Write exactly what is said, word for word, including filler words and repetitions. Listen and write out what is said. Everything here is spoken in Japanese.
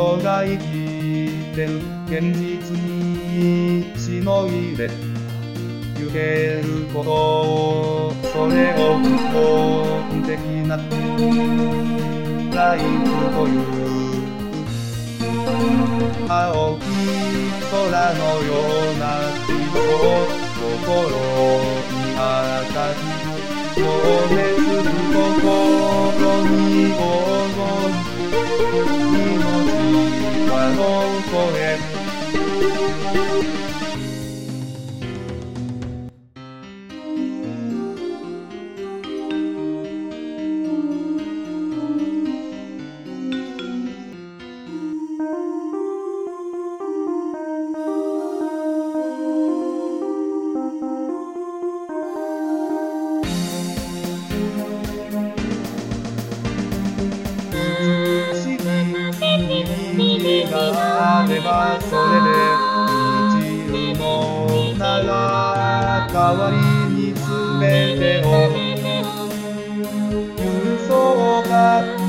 人が生きてる現実にしのいで行けることを、それを基本的なライフという青き空のような色を心にあたり情熱る心に黄金命はどこへ君があればそれで一流のなら代わりに全てを許そうか